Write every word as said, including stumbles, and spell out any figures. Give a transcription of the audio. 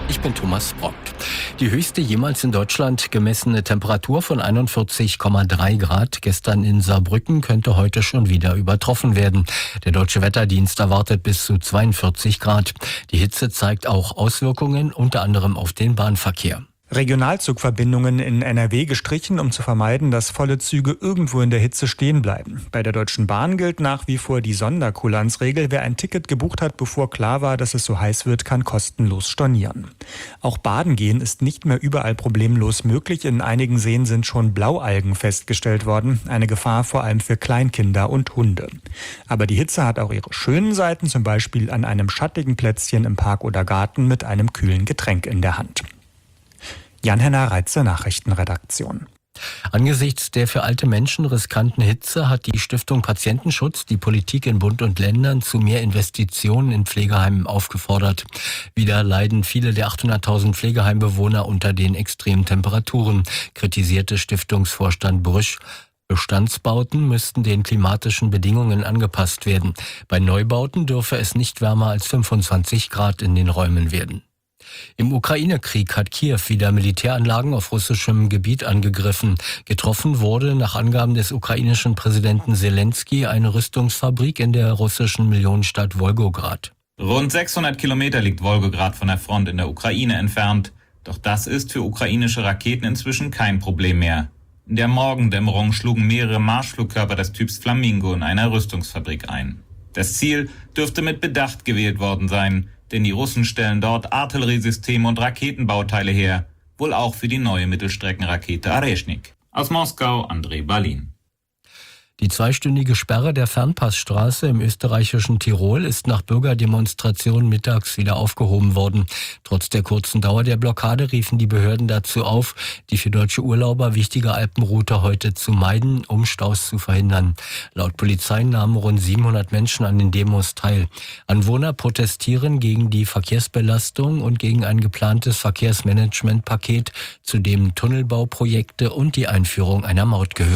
Ich bin Thomas Brockt. Die höchste jemals in Deutschland gemessene Temperatur von einundvierzig Komma drei Grad gestern in Saarbrücken könnte heute schon wieder übertroffen werden. Der Deutsche Wetterdienst erwartet bis zu zweiundvierzig Grad. Die Hitze zeigt auch Auswirkungen, unter anderem auf den Bahnverkehr. Regionalzugverbindungen in N R W gestrichen, um zu vermeiden, dass volle Züge irgendwo in der Hitze stehen bleiben. Bei der Deutschen Bahn gilt nach wie vor die Sonderkulanzregel. Wer ein Ticket gebucht hat, bevor klar war, dass es so heiß wird, kann kostenlos stornieren. Auch Baden gehen ist nicht mehr überall problemlos möglich. In einigen Seen sind schon Blaualgen festgestellt worden. Eine Gefahr vor allem für Kleinkinder und Hunde. Aber die Hitze hat auch ihre schönen Seiten, zum Beispiel an einem schattigen Plätzchen im Park oder Garten mit einem kühlen Getränk in der Hand. Jan-Henner Reitze, Nachrichtenredaktion. Angesichts der für alte Menschen riskanten Hitze hat die Stiftung Patientenschutz die Politik in Bund und Ländern zu mehr Investitionen in Pflegeheimen aufgefordert. Wieder leiden viele der achthunderttausend Pflegeheimbewohner unter den extremen Temperaturen, kritisierte Stiftungsvorstand Brüsch. Bestandsbauten müssten den klimatischen Bedingungen angepasst werden. Bei Neubauten dürfe es nicht wärmer als fünfundzwanzig Grad in den Räumen werden. Im Ukraine-Krieg hat Kiew wieder Militäranlagen auf russischem Gebiet angegriffen. Getroffen wurde nach Angaben des ukrainischen Präsidenten Selenskyj eine Rüstungsfabrik in der russischen Millionenstadt Wolgograd. Rund sechshundert Kilometer liegt Wolgograd von der Front in der Ukraine entfernt. Doch das ist für ukrainische Raketen inzwischen kein Problem mehr. In der Morgendämmerung schlugen mehrere Marschflugkörper des Typs Flamingo in einer Rüstungsfabrik ein. Das Ziel dürfte mit Bedacht gewählt worden sein, denn die Russen stellen dort Artilleriesysteme und Raketenbauteile her, wohl auch für die neue Mittelstreckenrakete Areshnik. Aus Moskau, André Balin. Die zweistündige Sperre der Fernpassstraße im österreichischen Tirol ist nach Bürgerdemonstrationen mittags wieder aufgehoben worden. Trotz der kurzen Dauer der Blockade riefen die Behörden dazu auf, die für deutsche Urlauber wichtige Alpenroute heute zu meiden, um Staus zu verhindern. Laut Polizei nahmen rund siebenhundert Menschen an den Demos teil. Anwohner protestieren gegen die Verkehrsbelastung und gegen ein geplantes Verkehrsmanagementpaket, zu dem Tunnelbauprojekte und die Einführung einer Maut gehören.